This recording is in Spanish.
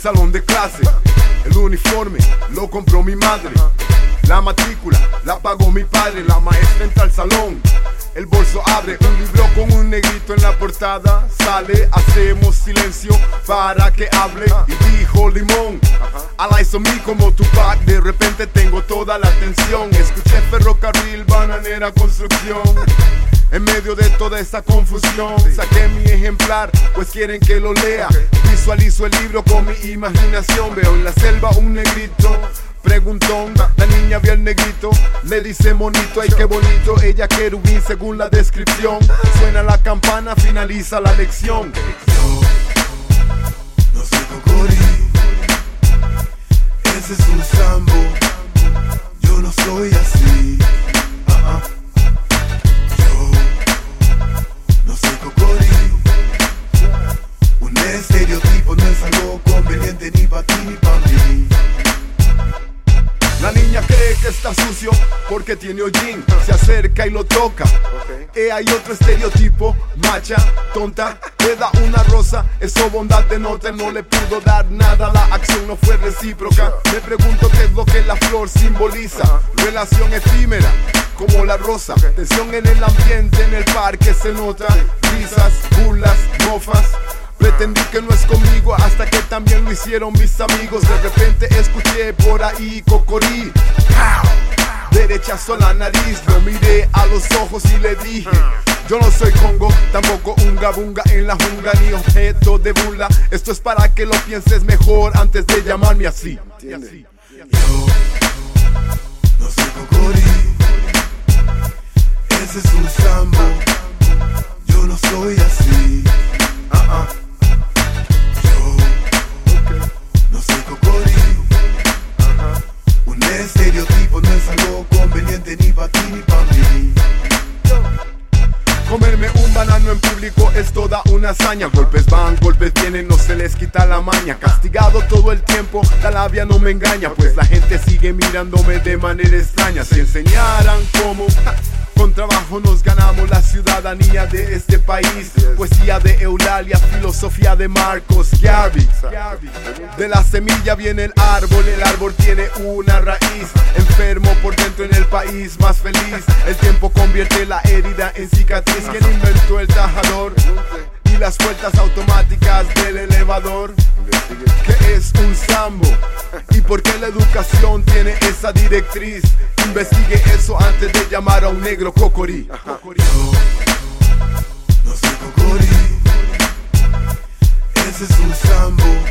salón de clase. El uniforme lo compró mi madre. La matrícula la pagó mi padre. La maestra entra al salón, el bolso abre un libro con un negrito en la portada. Sale, hacemos silencio para que hable. Y dijo Limón, I hizo me como Tupac. De repente tengo toda la atención. Escuché ferrocarril, bananera, construcción. En medio de toda esta confusión saqué mi ejemplar, pues quieren que lo lea. Visualizo el libro con mi imaginación. Veo en la selva un negrito preguntón, la niña vio al negrito, le dice monito, ay qué bonito, ella querubín según la descripción. Suena la campana, finaliza la lección. Yo no soy Cocorí, ese es un sambo, yo no soy así. Yo no soy Cocorí, un estereotipo no es algo conveniente ni pa' ti ni pa' mí. La niña cree que está sucio porque tiene hollín. Se acerca y lo toca. Hay otro estereotipo, macha, tonta. Le da una rosa, eso bondad denota. No le pudo dar nada, la acción no fue recíproca. Me pregunto qué es lo que la flor simboliza. Relación efímera, como la rosa. Tensión en el ambiente, en el parque se nota. Risas, burlas, mofas. Pretendí que no es conmigo hasta que también lo hicieron mis amigos. De repente escuché por ahí Cocorí. Derechazo a la nariz, lo miré a los ojos y le dije: yo no soy Congo, tampoco unga bunga en la jungla ni objeto de burla. Esto es para que lo pienses mejor antes de llamarme así. Yo no soy Cocorí, ese es un sambo, yo no soy así. No soy Cocorí, un estereotipo no es algo conveniente ni pa' ti ni pa' mí. Comerme un banano en público es toda una hazaña. Golpes van, golpes vienen, no se les quita la maña. Castigado todo el tiempo, la labia no me engaña, pues la gente sigue mirándome de manera extraña. Si enseñaran cómo con trabajo nos ganamos la ciudadanía de este país. Poesía de Eulalia, filosofía de Marcos Garvey. De la semilla viene el árbol tiene una raíz. Enfermo por dentro en el país más feliz. El tiempo convierte la herida en cicatriz. ¿Quién inventó el tajador? Y las vueltas automáticas del elevador. ¿Qué es un sambo? ¿Y por qué la educación tiene esa directriz? Investigue eso antes de llamar a un negro Cocorí. Yo no soy Cocorí, ese es un sambo,